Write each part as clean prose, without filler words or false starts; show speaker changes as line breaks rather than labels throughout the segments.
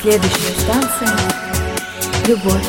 Следующая станция — любовь.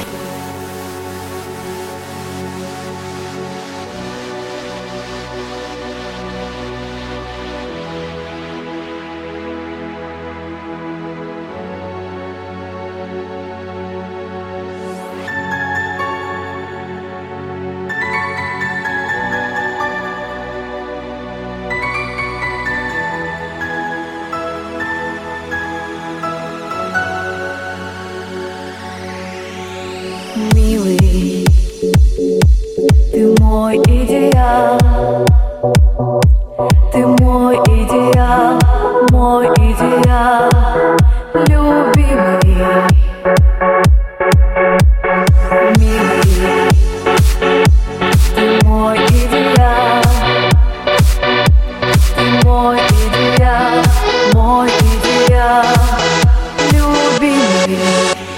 Милый, ты мой идеал, ты мой идеал, мой идеал, любимый. Милый, ты мой идеал, ты мой идеал, мой идеал, любимый.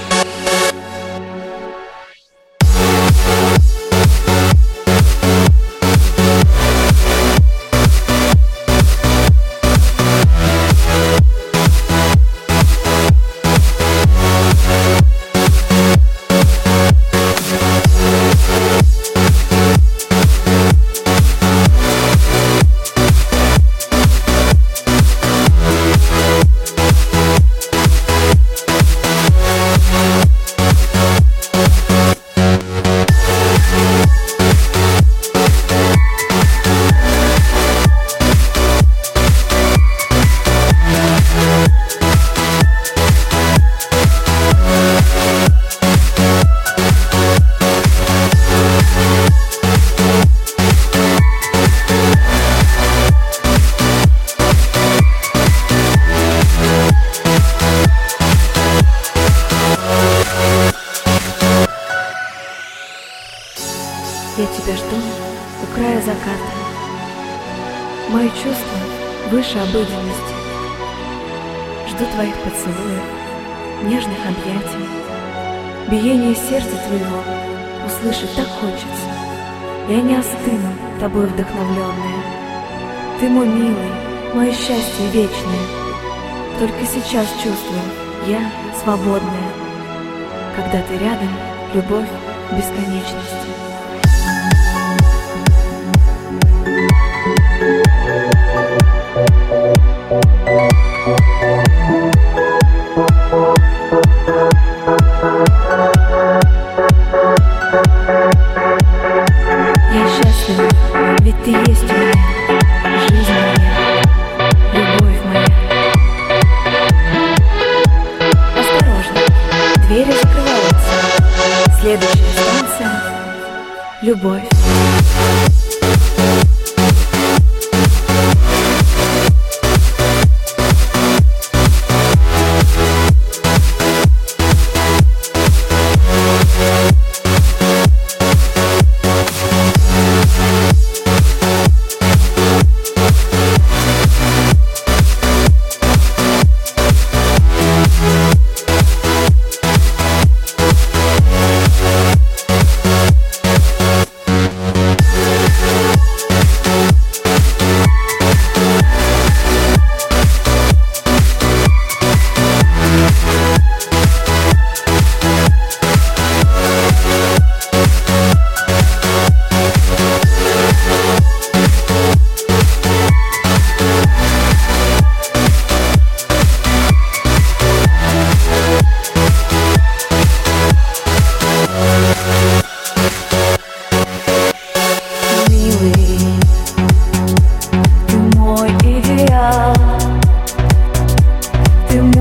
Я тебя жду у края заката. Мои чувства выше обыденности. Жду твоих поцелуев, нежных объятий. Биение сердца твоего услышать так хочется. Я не остыну, тобой вдохновленная. Ты мой милый, мое счастье вечное. Только сейчас чувствую, я свободная. Когда ты рядом, любовь бесконечности. Я счастлива, ведь ты есть у меня, жизнь моя, любовь моя. Осторожно, двери закрываются. Следующая станция — любовь.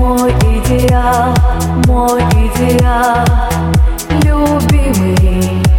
Мой идеал, любимый.